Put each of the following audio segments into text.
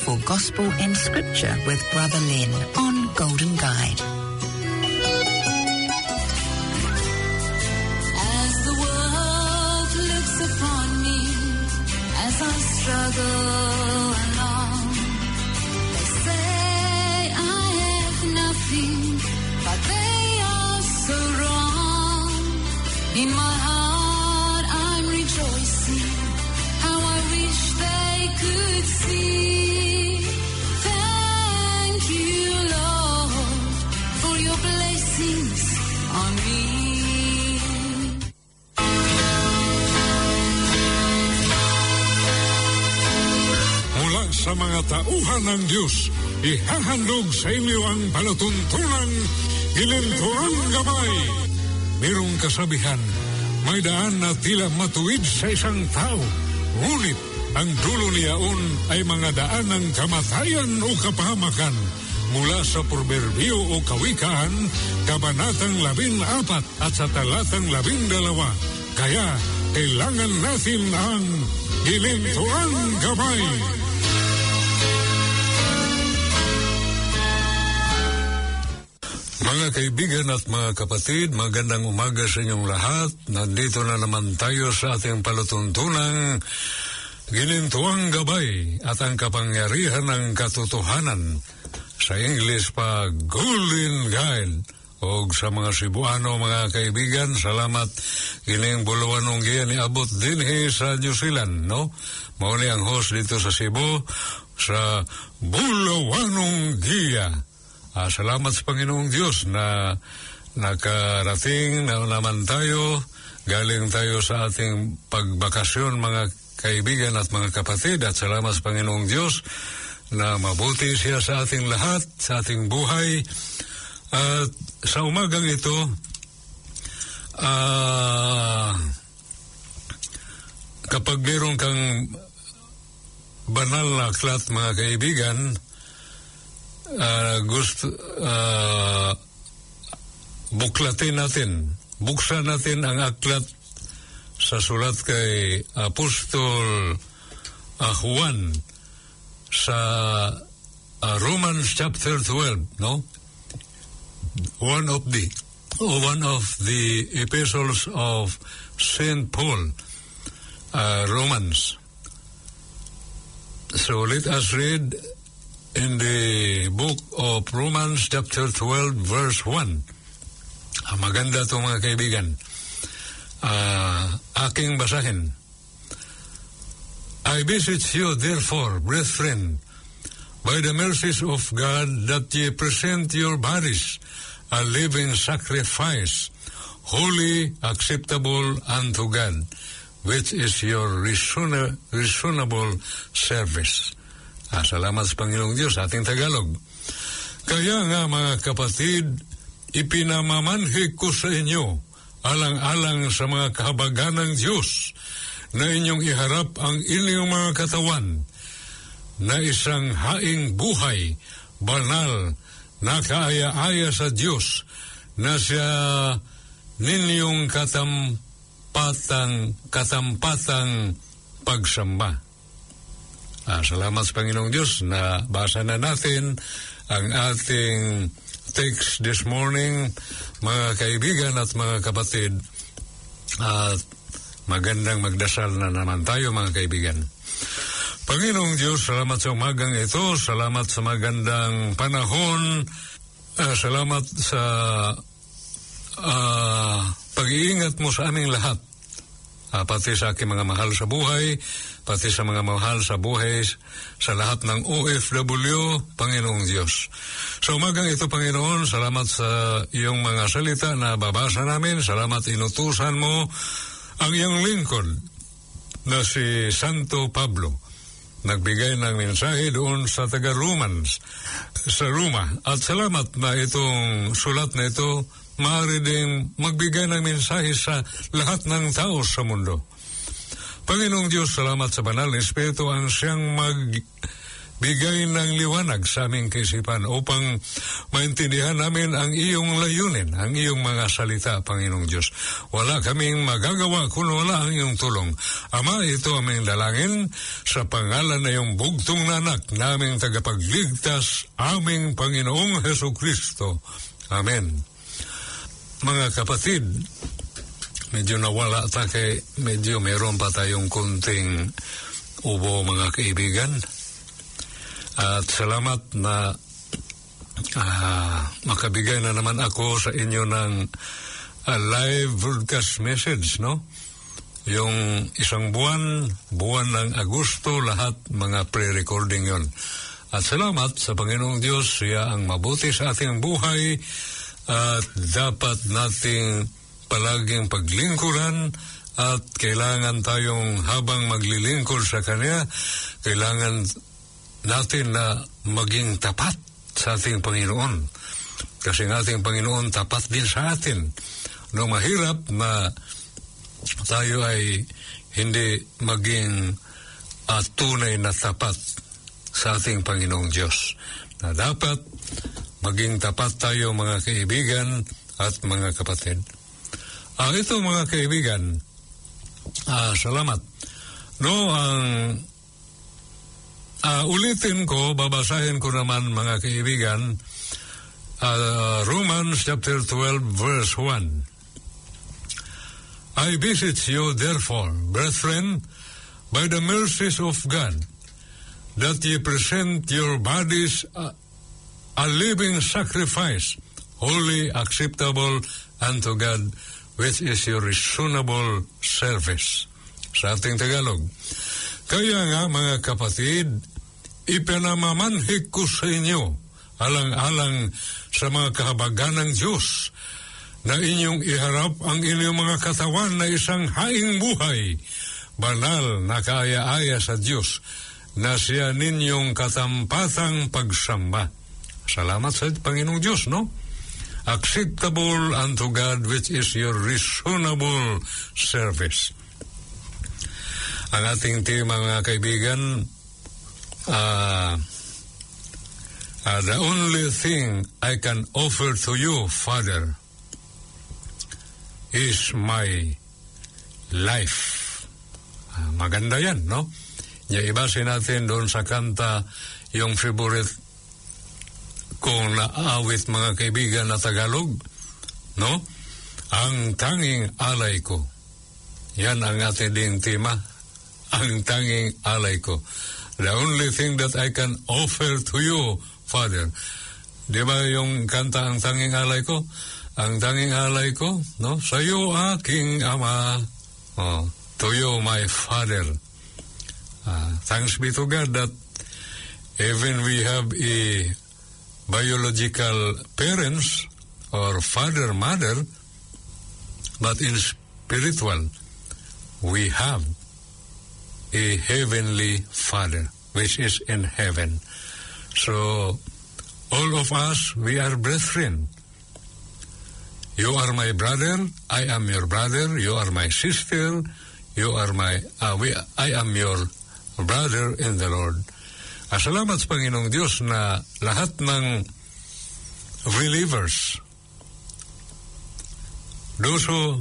for Gospel and Scripture with Brother Len on Golden Guide. As the world looks upon me, as I struggle along, they say I have nothing, but they are so wrong. In my heart I'm rejoicing, how I wish they could see. Thank you, Lord, for your blessings on me. Mula sa mga tauhan ng Diyos, ihahandog sa inyo ang palatuntunang Ginintuang Gabay. Mayroong kasabihan, may daan na tila matuwid sa isang tao, ngunit ang dulo niyaon ay mga daan ng kamatayan o kapahamakan. Mula sa Proverbio o Kawikaan, Kabanatang 14 at sa Talatang 12. Kaya kailangan natin ang Ginintuang Gabay. Mga kaibigan at mga kapatid, magandang umaga sa inyong lahat. Nandito na naman tayo sa ating palatuntunang Ginintuang Gabay at ang kapangyarihan ng katotohanan. Sa English pa, Golden Guide. O sa mga Cebuano, mga kaibigan, salamat. Gining bulawanong giya ni abot din sa New Zealand, no? Mauli ang host dito sa Cebu sa bulawanong giya. Salamat sa Panginoong Diyos na nakarating na naman tayo. Galing tayo sa ating pagbakasyon, mga kaibigan at mga kapatid. At salamat sa Panginoong Diyos na mabuti siya sa ating lahat, sa ating buhay. At sa umagang ito, kapag meron kang banal na aklat, mga kaibigan, buklatin natin, buksan natin ang aklat sa sulat kay Apostol Juan sa Romans chapter 12, no? One of the epistles of Saint Paul, Romans. So let us read in the book of Romans chapter 12 verse 1. Maganda ito, mga kaibigan. Aking basahin. I beseech you therefore, brethren, by the mercies of God, that ye present your bodies a living sacrifice, holy, acceptable unto God, which is your reasonable service. Salamat sa Panginoong Diyos, ating Tagalog. Kaya nga, mga kapatid, ipinamamanhik ko sa inyo, alang-alang sa mga kahabagan ng Diyos, na inyong iharap ang inyong mga katawan, na isang haing buhay, banal, nakaaya-aya sa Diyos, na siya ninyong katampatang pagsamba. Salamat sa Panginoong Diyos na basa na natin ang ating text this morning, mga kaibigan at mga kapatid. At magandang magdasal na naman tayo, mga kaibigan. Panginoong Diyos, salamat sa umagang ito, salamat sa magandang panahon, salamat sa pag-iingat mo sa aming lahat, pati sa aking mga mahal sa buhay, pati sa mga mahal sa buhay, sa lahat ng OFW, Panginoong Diyos. Sa umagang ito, Panginoon, salamat sa iyong mga salita na babasa namin. Salamat inutusan mo ang iyong lingkod na si Santo Pablo. Nagbigay ng mensahe doon sa taga-Romans, sa Roma. At salamat na itong sulat na ito maaari ding magbigay ng mensahe sa lahat ng tao sa mundo. Panginoong Diyos, salamat sa banal na Espiritu ang siyang bigay ng liwanag sa aming kaisipan upang maintindihan namin ang iyong layunin, ang iyong mga salita, Panginoong Diyos. Wala kaming magagawa kung wala ang iyong tulong. Ama, ito aming dalangin sa pangalan na iyong bugtong na anak naming tagapagligtas, aming Panginoong Hesukristo. Amen. Mga kapatid, medyo nawala kay medyo meron pa tayong kunting ubo, mga kaibigan. At salamat na makabigay na naman ako sa inyo ng live broadcast message, no? Yung isang buwan ng Agosto, lahat mga pre-recording yon. At salamat sa Panginoong Diyos, siya ang mabuti sa ating buhay at dapat nating palaging paglingkuran at kailangan tayong habang maglilingkod sa Kanya, kailangan natin na maging tapat sa ating Panginoon. Kasi ang ating Panginoon tapat din sa atin. No, mahirap na tayo ay hindi maging tunay na tapat sa ating Panginoong Diyos. Na dapat maging tapat tayo, mga kaibigan at mga kapatid. Ito, mga kaibigan, salamat. No, ulitin ko, babasahin ko naman, mga kaibigan, Romans chapter 12 verse 1. I beseech you, therefore, brethren, by the mercies of God, that ye present your bodies a living sacrifice, wholly acceptable unto God, which is your reasonable service. Sa ating Tagalog. Kaya nga, mga kapatid, ipinamamanhik ko sa inyo, alang-alang sa mga kahabagan ng Diyos, na inyong iharap ang inyong mga katawan na isang haing buhay, banal na kaaya-aya sa Diyos, na siya ninyong katampatang pagsamba. Salamat sa Panginoong Diyos, no? Acceptable unto God, which is your reasonable service. Ang ating tema, mga kaibigan, the only thing I can offer to you, Father, is my life. Maganda yan, no? Ibasin natin doon sa kanta yung favorite kong naawit, mga kaibigan, na Tagalog, no? Ang tanging alay ko. Yan ang ating ding tema. Ang tanging alay ko. The only thing that I can offer to you, Father. Di ba yung kanta, ang tanging alay ko? Ang tanging alay ko, no? Sa iyo, aking Ama. To you, my Father. Thanks be to God that even we have a biological parents or father, mother, but in spiritual, we have a heavenly Father, which is in heaven. So, all of us, we are brethren. You are my brother, I am your brother, you are my sister, you are I am your brother in the Lord. Salamat sa Panginoong Diyos na lahat ng believers, those who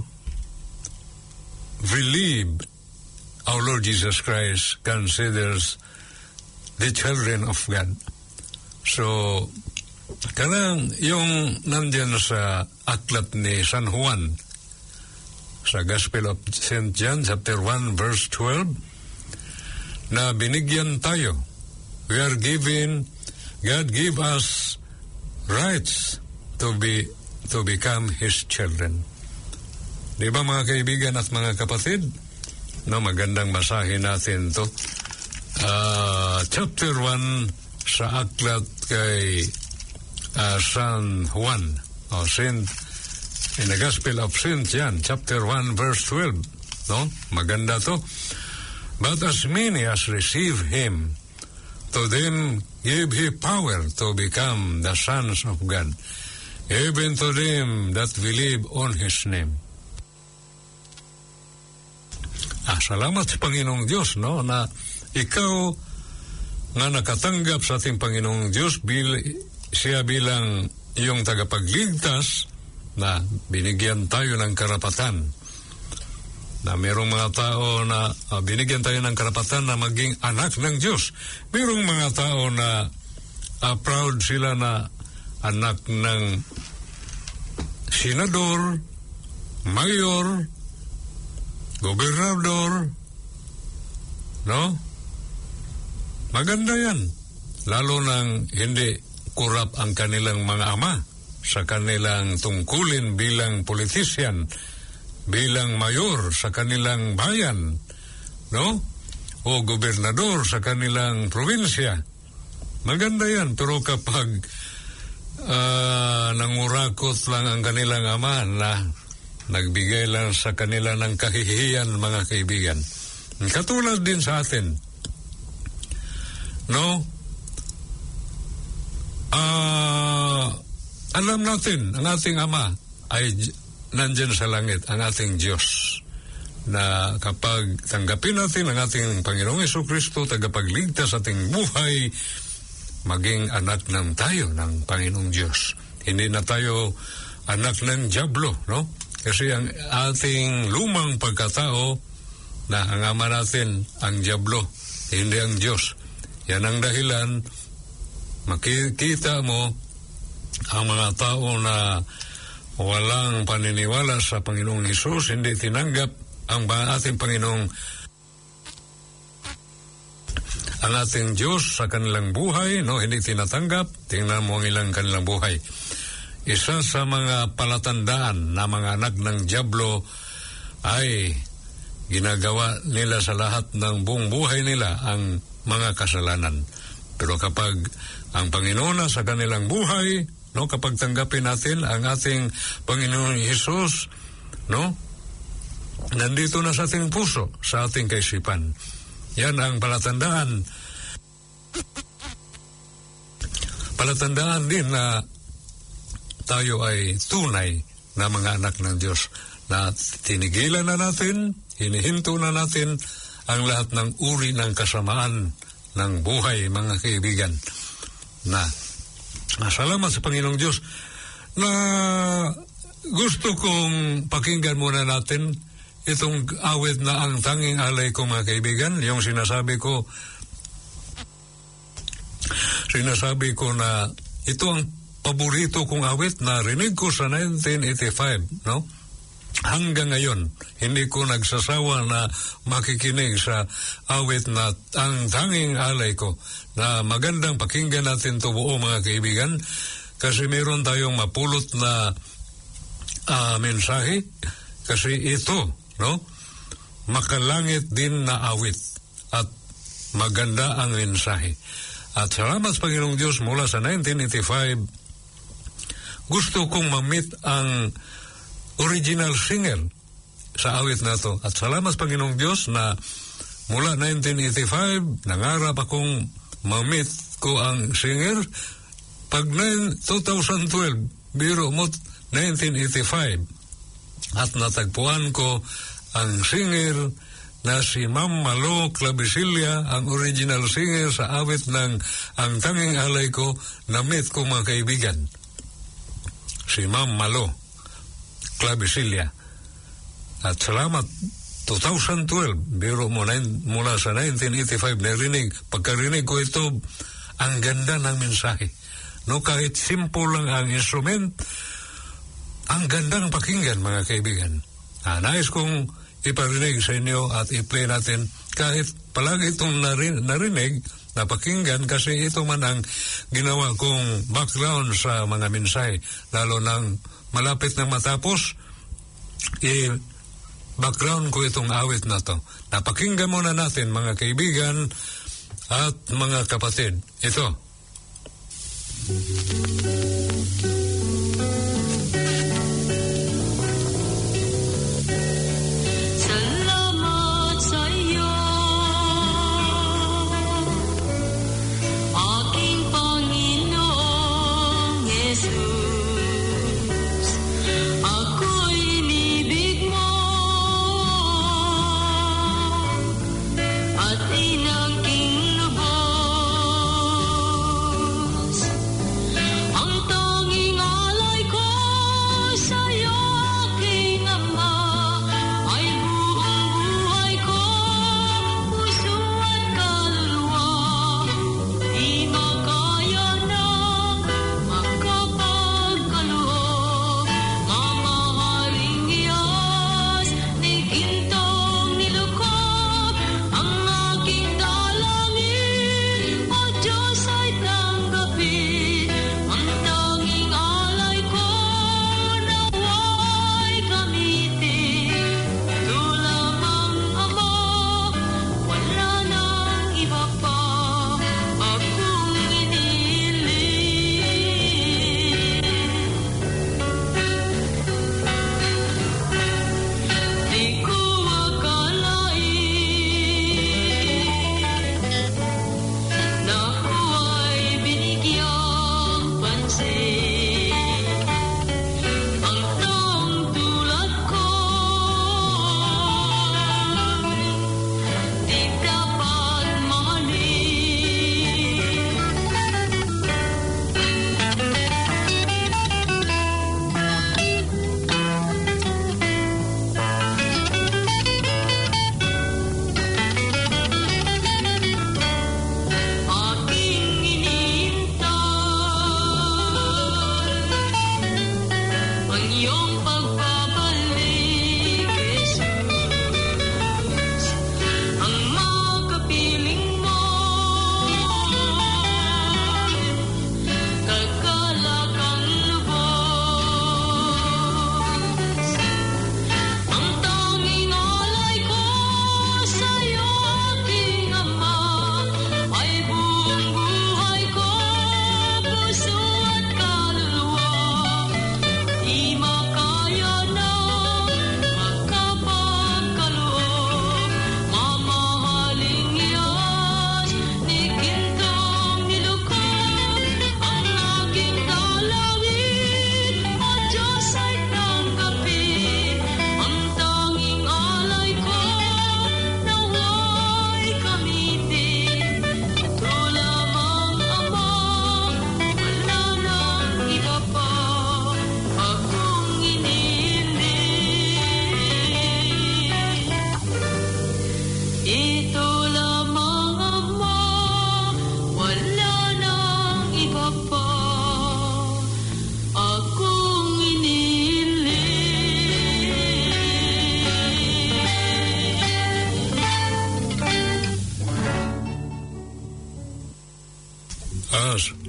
believe our Lord Jesus Christ, considers the children of God. So, kanang yung nandyan sa aklat ni San Juan, sa Gospel of St. John, chapter 1, verse 12, na binigyan tayo. We are given, God gave us rights to become His children. Di ba, mga kaibigan at mga kapatid? No, magandang basahin natin to. Chapter 1 sa aklat kay San Juan, in the Gospel of St. John, chapter 1, verse 12. No? Maganda to. But as many as receive Him, to them give He power to become the sons of God, even to them that believe on His name. Salamat sa Panginoong Diyos, no, na ikaw nga nakatanggap sa ating Panginoong Diyos siya bilang iyong tagapagligtas, na binigyan tayo ng karapatan, na mayroong mga tao na binigyan tayo ng karapatan na maging anak ng Diyos. Mayroong mga tao na proud sila na anak ng senador, mayor, gobernador, no? Maganda yan. Lalo nang hindi kurap ang kanilang mga ama sa kanilang tungkulin bilang politisyan, bilang mayor sa kanilang bayan, no? O gobernador sa kanilang probinsya. Maganda yan. Pero kapag nangurakot lang ang kanilang ama na nagbigay lang sa kanila ng kahihiyan, mga kaibigan. Katulad din sa atin, no? Alam natin, ang ating Ama ay nandyan sa langit, ang ating Diyos, na kapag tanggapin natin ang ating Panginoong Jesucristo, tagapagligtas sa ating buhay, maging anak ng tayo ng Panginoong Diyos. Hindi na tayo anak ng dyablo, no? Kasi ang ating lumang pagkatao, na ang ama natin, ang dyablo, hindi ang Diyos. Yan ang dahilan, makikita mo ang mga tao na walang paniniwala sa Panginoong Hesus, hindi tinanggap ang ating Panginoong, ang ating Diyos sa kanilang buhay, no? Hindi tinatanggap. Tingnan mo ang ilang kanilang buhay. Isa sa mga palatandaan na mga anak ng dyablo ay ginagawa nila sa lahat ng buong buhay nila ang mga kasalanan. Pero kapag ang Panginoon na sa kanilang buhay, no, kapag tanggapin natin ang ating Panginoon Hesus, no, nandito na sa ating puso, sa ating kaisipan. Yan ang palatandaan. Palatandaan din na tayo ay tunay na mga anak ng Diyos, na tinigilan na natin, hinihinto na natin ang lahat ng uri ng kasamaan ng buhay, mga kaibigan. Na salamat sa Panginoong Diyos na gusto kong pakinggan muna natin itong awit na ang tanging alay ko, mga kaibigan. Yung sinasabi ko na ito ang paborito kong awit na rinig ko sa 1985, no? Hanggang ngayon, hindi ko nagsasawa na makikinig sa awit na ang tanging alay ko, na magandang pakinggan natin ito buo, mga kaibigan, kasi meron tayong mapulot na mensahe, kasi ito, no, makalangit din na awit at maganda ang mensahe. At salamat sa Panginoong Diyos, mula sa 1985, gusto kong ma-meet ang original singer sa awit na to. At salamat Panginoong Diyos na mula 1985, nangarap akong ma-meet ko ang singer. Pag 2012, biro mo 1985, at natagpuan ko ang singer na si Ma'am Malo Clabisilia, ang original singer sa awit ng Ang Tanging Alay Ko, na-meet ko, mga kaibigan. Si Ma'am Malo Clabisilia. At salamat, 2012, biro mo mula sa 1985, pagkarinig ko ito, ang ganda ng mensahe. No, kahit simple lang ang instrument, ang ganda ng pakinggan, mga kaibigan. Nais kong iparinig sa inyo at i-play natin, kahit palagi itong narinig, napakinggan, kasi ito man ang ginawa kong background sa mga mensahe, lalo nang malapit na matapos, background ko itong awit na to. Napakinggan muna natin, mga kaibigan at mga kapatid. Ito. Salamat sa iyo, aking Panginoong Jesus. At inangking lubos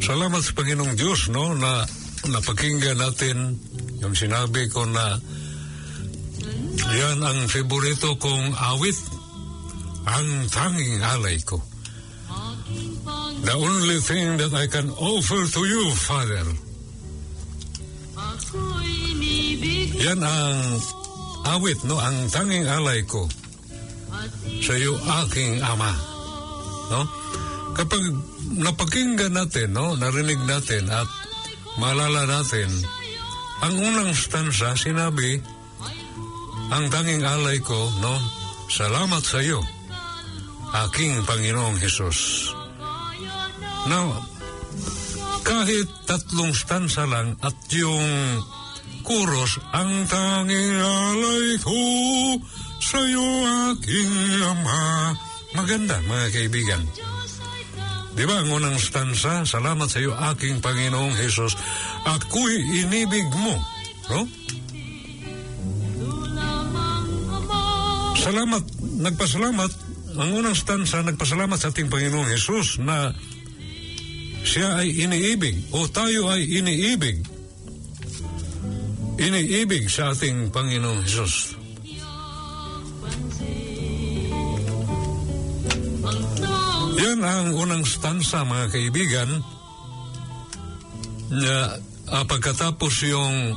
Salamat sa Panginoong Diyos, no, na napakinggan natin yung sinabi ko na yan ang favorito kong awit, ang tanging alay ko. The only thing that I can offer to you, Father. Yan ang awit, no, ang tanging alay ko sa iyo, aking Ama. No? Kapag napakinggan natin, no, narinig natin at maalala natin, ang unang stanza sinabi, ang tanging alay ko, no, salamat sa iyo, aking Panginoong Hesus. Now, kahit 3 stanza lang at yung chorus, ang tanging alay ko sa iyo, aking Ama. Maganda, mga kaibigan. Di ba, ang unang stanza, salamat sa iyo, aking Panginoong Hesus, ako'y inibig mo. No? Salamat, nagpasalamat, ang unang stanza, nagpasalamat sa ating Panginoong Hesus na siya ay iniibig o tayo ay iniibig. Iniibig sa ating Panginoong Hesus. Yan ang unang stanza, mga kaibigan, na pagkatapos yung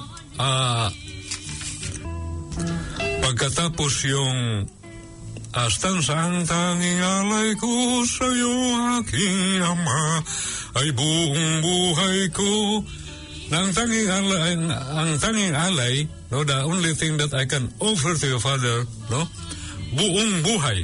stanza, ang tanging alay ko sa iyo, aking Ama, ay buong buhay ko. Na ang tanging alay, no, the only thing that I can offer to your Father, no, buong buhay.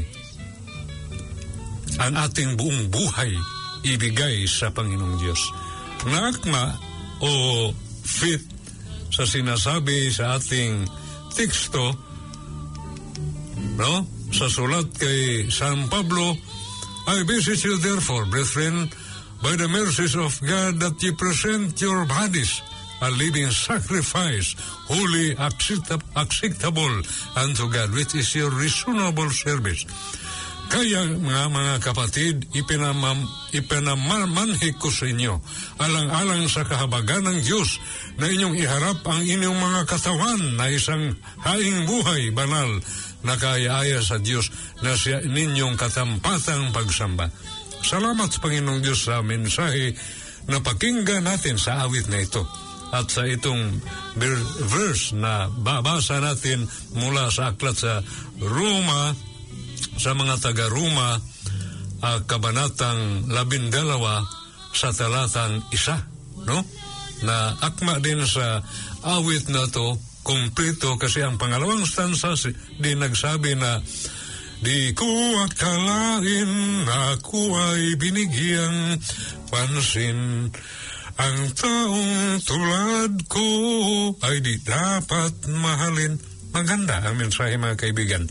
Ang ating buong buhay ibigay sa Panginoong Diyos. Naakma o fit sa sinasabi sa ating teksto, no, sa sulat kay San Pablo, I beseech you therefore, brethren, by the mercies of God, that ye present your bodies a living sacrifice, holy, acceptable unto God, which is your reasonable service. Kaya mga kapatid, ipinamanhik ko sa inyo, alang-alang sa kahabagan ng Diyos, na inyong iharap ang inyong mga katawan na isang haing buhay, banal, na kaya-aya sa Diyos, na siya ninyong katampatang pagsamba. Salamat sa Panginoong Diyos sa mensahe na pakinggan natin sa awit na ito. At sa itong verse na babasa natin mula sa aklat sa Roma, sa mga taga-Roma, kabanatang 12 sa talatang 1, no? Na akma din sa awit na to, kumpleto, kasi ang pangalawang stanza din nagsabi na, di ko akalain na ako ay binigyang pansin, ang taong tulad ko ay di dapat mahalin. Maganda ang mensahe, mga kaibigan.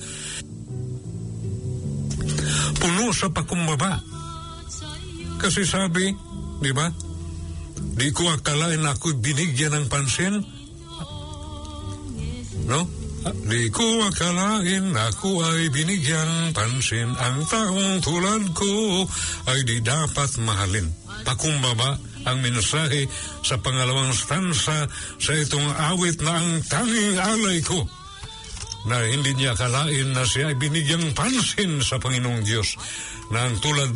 Puno sa pakumbaba. Kasi sabi, di ba, di ko akalain na ako'y binigyan ng pansin. No? Di ko akalain na ako ay binigyan pansin, ang taong tulad ko ay di dapat mahalin. Pakumbaba ang mensahe sa pangalawang stanza sa itong awit na ang tanging alay ko, na hindi niya akalain na siya ay binigyang pansin sa Panginoong Diyos, na ang tulad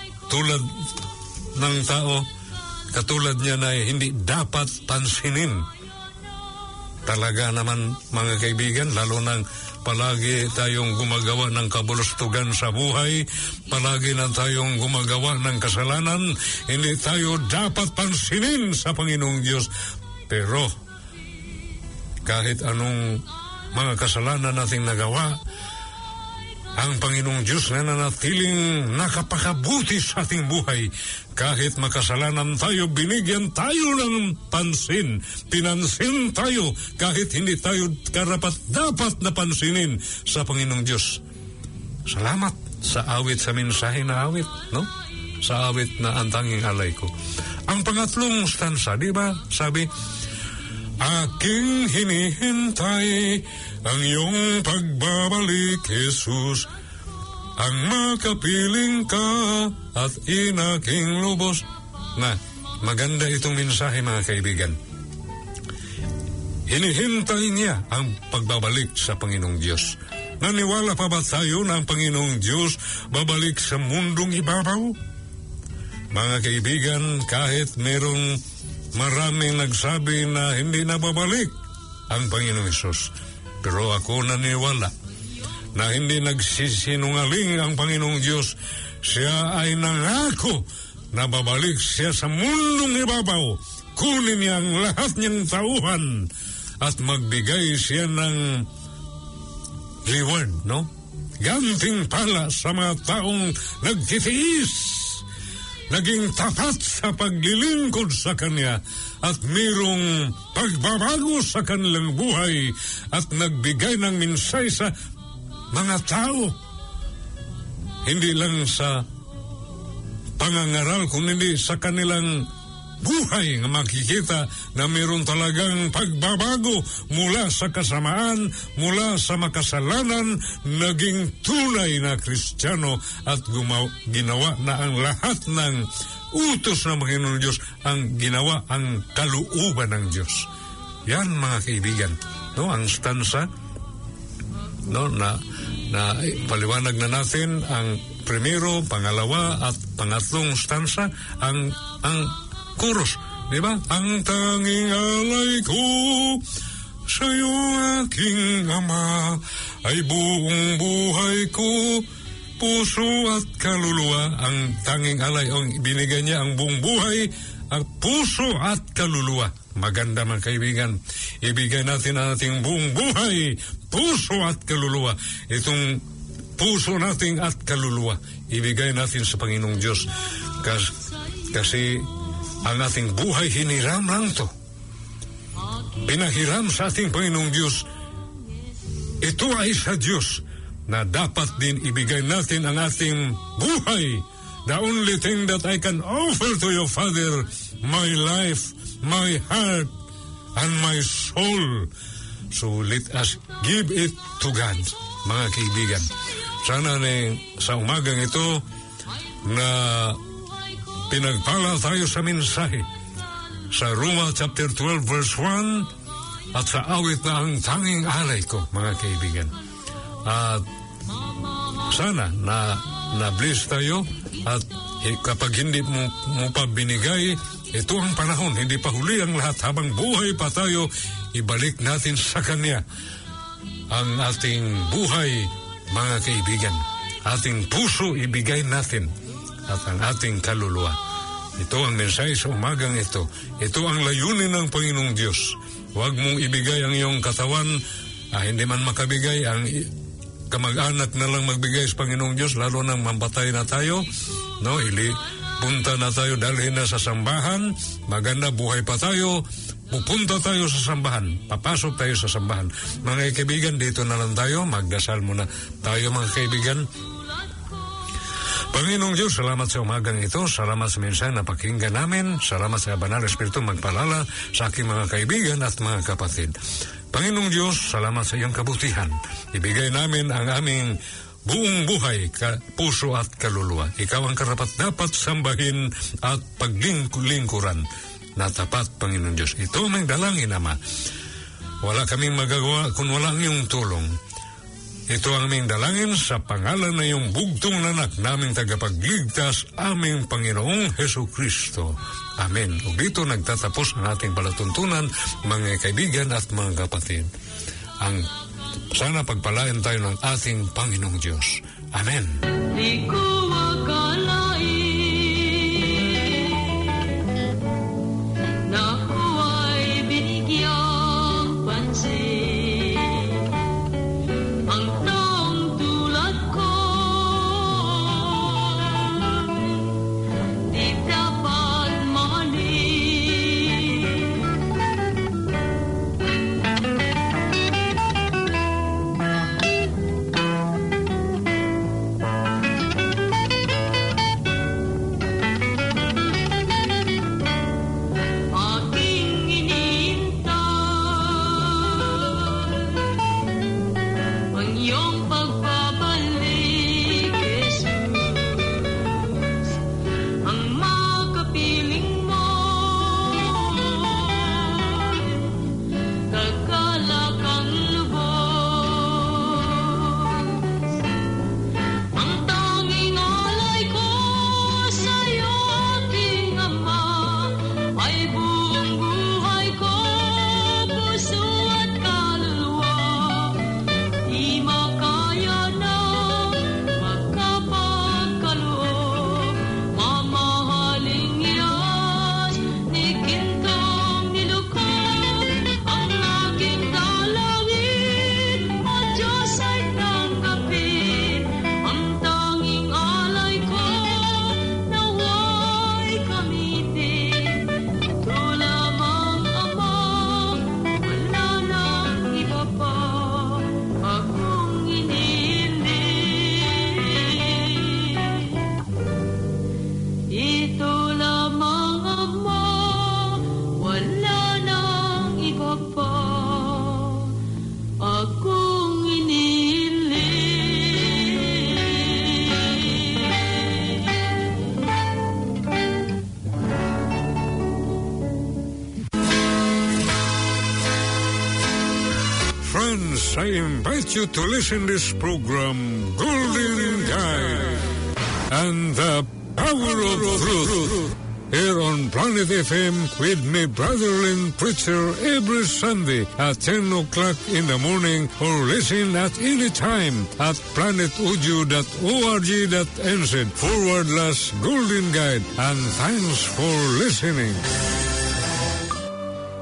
ng tao, katulad niya na hindi dapat pansinin. Talaga naman, mga kaibigan, lalo nang palagi tayong gumagawa ng kabulustugan sa buhay, palagi na tayong gumagawa ng kasalanan, hindi tayo dapat pansinin sa Panginoong Diyos. Pero kahit anong mga kasalanan nating nagawa, ang Panginoong Diyos na nanatiling nakapakabuti sa ating buhay. Kahit makasalanan tayo, binigyan tayo ng pansin, pinansin tayo, kahit hindi tayo karapat-dapat na pansinin sa Panginoong Diyos. Salamat sa awit, sa mensahe na awit, no? Sa awit na ang tanging alay ko. Ang pangatlong stanza, di ba? Sabi, aking hinihintay ang iyong pagbabalik, Jesus, ang makapiling ka at inaking lubos. Na, maganda itong mensahe mga kaibigan. Hinihintay niya ang pagbabalik sa Panginoong Diyos. Naniwala pa ba tayo na ang Panginoong Diyos babalik sa mundong ibabaw? Mga kaibigan, kahit merong maraming nagsabi na hindi na babalik ang Panginoong Hesus, pero ako naniwala na hindi nagsisinungaling ang Panginoong Diyos. Siya ay nangako na babalik siya sa mundong ibabaw. Kunin niya ang lahat niyang tauhan at magbigay siya ng reward, no? Ganting pala sa mga taong nagtitiis, naging tapat sa paglilingkod sa Kanya at mayroong pagbabago sa kanilang buhay at nagbigay ng minsay sa mga tao. Hindi lang sa pangangaral, kundi sa kanilang buhay nga makikita na mayroon talagang pagbabago mula sa kasamaan, mula sa makasalanan, naging tunay na Kristiyano at ginawa na ang lahat ng utos ng Panginoon Diyos, ang ginawa ang kalooban ng Diyos. Yan mga kaibigan, no, ang stanza, no, na paliwanag na natin ang primero, pangalawa at pangatlong stanza, ang chorus, di ba? Ang tanging alay ko sa'yo aking Ama ay buong buhay ko, puso at kaluluwa. Ang tanging alay, ang binigay niya ang buong buhay, ang puso at kaluluwa. Maganda mga kaibigan, ibigay natin ang ating buong buhay, puso at kaluluwa. Itong puso natin at kaluluwa, ibigay natin sa Panginoong Diyos. Kasi ang ating buhay hiniram lang to. Pinahiram sa ating Panginoong Diyos. Ito ay sa Diyos na dapat din ibigay natin ang ating buhay. The only thing that I can offer to your Father, my life, my heart, and my soul. So let us give it to God, mga kaibigan. Sana sa umagang ito na pinagpala tayo sa mensahe sa Roma chapter 12 verse 1 at sa awit na ang tanging alay ko, mga kaibigan. At sana na bless tayo at kapag hindi mo pa binigay, ito ang panahon, hindi pa huli ang lahat. Habang buhay pa tayo, ibalik natin sa Kanya ang ating buhay, mga kaibigan. Ating puso ibigay natin at ang ating kaluluwa. Ito ang mensahe sa umagang ito. Ito ang layunin ng Panginoong Diyos. Huwag mong ibigay ang iyong katawan, hindi man makabigay, ang kamag-anak na lang magbigay sa Panginoong Diyos, lalo nang mamatay na tayo, no? Punta na tayo, dalhin na sa sambahan, maganda buhay pa tayo, pupunta tayo sa sambahan, papasok tayo sa sambahan. Mga kaibigan, dito na lang tayo, magdasal muna tayo mga kaibigan. Panginoong Diyos, salamat sa umagang ito, salamat sa mensahe na pakinggan namin, salamat sa Banal Espiritu magpalala sa aking mga kaibigan at mga kapatid. Panginoong Diyos, salamat sa iyong kabutihan. Ibigay namin ang aming buong buhay, puso at kaluluwa. Ikaw ang karapat dapat sambahin at paglingkuran na tapat, Panginoong Diyos. Ito ang dalangin, Ama. Wala kaming magagawa kung wala ang iyong tulong. Ito ang aming dalangin sa pangalan na iyong bugtong nanak naming tagapagligtas, aming Panginoong Hesukristo. Amen. O dito nagtatapos ang ating palatuntunan, mga kaibigan at mga kapatid. Sana pagpalain tayo ng ating Panginoong Diyos. Amen. Di ko akalain na ako ay binigyang pansin. Ang taong tulad ko di dapat mahalin. friends, I invite you to listen this program, Golden Guide, and the Power of Truth, here on Planet FM with me, Brother Lynn Preacher, every Sunday at 10 o'clock in the morning, or listen at any time at planetaudio.org.nz /Golden Guide, and thanks for listening.